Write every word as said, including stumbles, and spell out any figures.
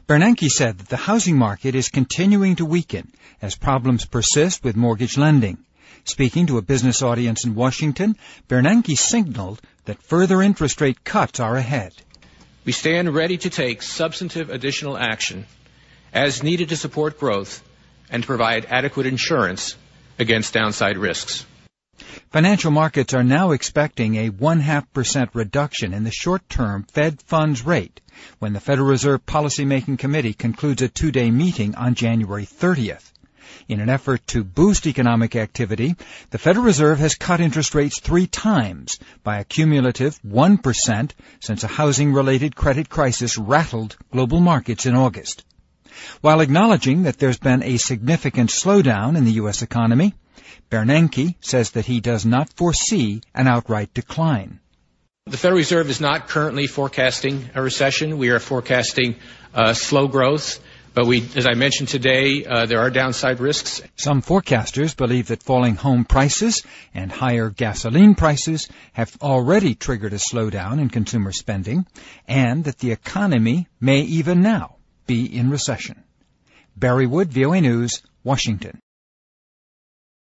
Bernanke said that the housing market is continuing to weaken as problems persist with mortgage lending. Speaking to a business audience in Washington, Bernanke signaled that further interest rate cuts are ahead. We stand ready to take substantive additional action as needed to support growth and to provide adequate insurance against downside risks. Financial markets are now expecting a one half percent reduction in the short-term Fed funds rate when the Federal Reserve Policymaking Committee concludes a two-day meeting on January thirtieth. In an effort to boost economic activity, the Federal Reserve has cut interest rates three times by a cumulative one percent since a housing-related credit crisis rattled global markets in August. While acknowledging that there's been a significant slowdown in the U S economy, Bernanke says that he does not foresee an outright decline. The Federal Reserve is not currently forecasting a recession. We are forecasting uh, slow growth. But we, as I mentioned today, uh, there are downside risks. Some forecasters believe that falling home prices and higher gasoline prices have already triggered a slowdown in consumer spending, and that the economy may even now be in recession. Barry Wood, V O A News, Washington.